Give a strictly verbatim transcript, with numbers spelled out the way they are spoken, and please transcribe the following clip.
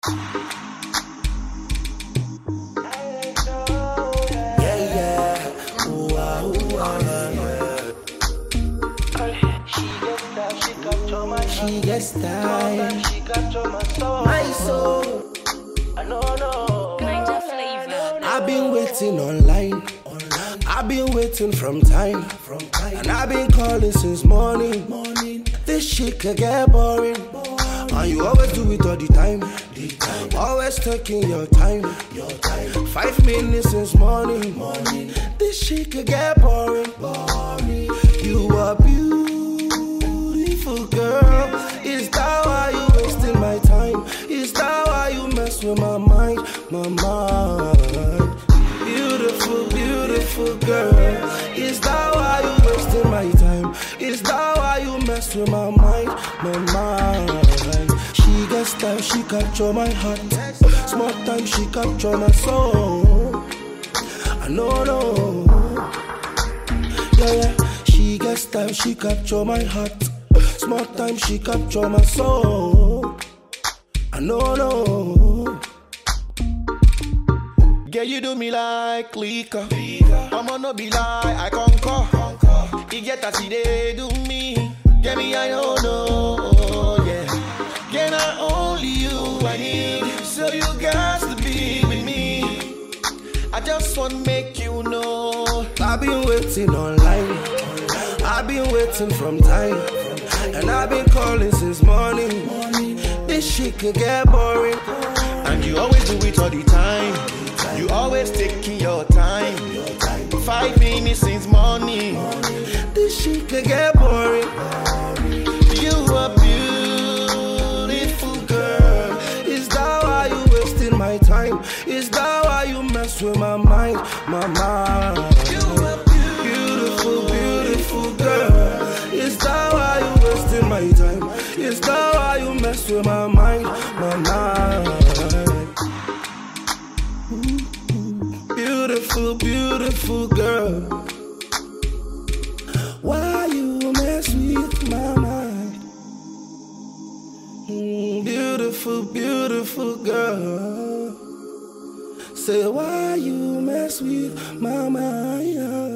She gets style. She capture my soul. My soul. I know, no. Ninja flavor. I've been waiting online. I've been waiting from time. From time. And I've been calling since morning. Morning. This shit could get boring. And you always do it all the time. The time. Always taking your time. Your time. Five minutes since morning. Morning. This shit could get boring. Boring. You are beautiful, girl. Is that why you wasting my time? Is that why you mess with my mind? My mind. Beautiful, beautiful girl. Is that why you wasting my time? Is that why you mess with my mind? My mind. She gets style, she capture my heart. Small time, she capture my soul. I know, no. Yeah, yeah. She gets style, she capture my heart. Small time, she capture my soul. I know, no. Yeah, you do me like liquor. I'ma no be like I conquer. You get that see they do me. Get me, I don't know. Yeah. Can I only you I need? So you got to be with me. I just wanna make you know. I've been waiting online. I've been waiting from time. And I've been calling since morning. This shit could get boring. And you always do it all the time. You always taking your time. Five minutes since morning. This shit could get boring. You are beautiful, girl. Is that why you wasting my time? Is that why you mess with my mind? My mind. You are Beautiful, beautiful girl. Is that why you wasting my time? Is that why you mess with my mind? My mind. Beautiful, beautiful girl. Why you mess with my mind? Mm, beautiful, beautiful girl. Say why you mess with my mind?